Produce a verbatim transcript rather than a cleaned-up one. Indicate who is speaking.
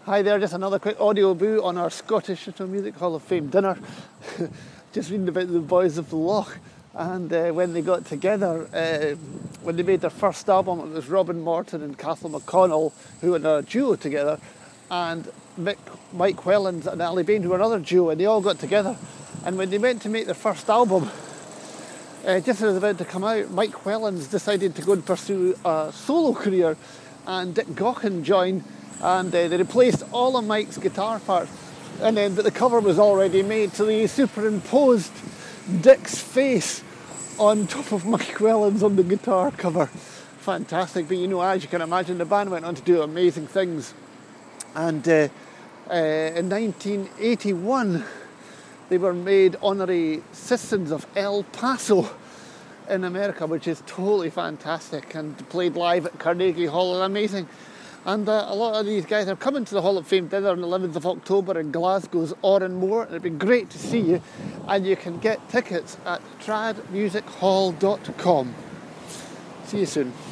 Speaker 1: Hi there, just another quick audio boo on our Scottish National Music Hall of Fame dinner. Just reading about the Boys of the Loch, and uh, when they got together, uh, when they made their first album, it was Robin Morton and Cathal McConnell who were in a duo together, and Mick, Mike Wellens and Ali Bain who were another duo, and they all got together. And when they went to make their first album, uh, just as it was about to come out, Mike Wellens decided to go and pursue a solo career, and Dick Gaughan joined. And uh, they replaced all of Mike's guitar parts, and then but the cover was already made, so they superimposed Dick's face on top of Mike Wellens on the guitar cover. Fantastic, but you know, as you can imagine, the band went on to do amazing things. And uh, uh, in nineteen eighty-one, they were made honorary citizens of El Paso in America, which is totally fantastic, and played live at Carnegie Hall, amazing. And uh, a lot of these guys are coming to the Hall of Fame dinner on the eleventh of October in Glasgow's Oran Moor. It'd be great to see you, and you can get tickets at trad music hall dot com. See you soon.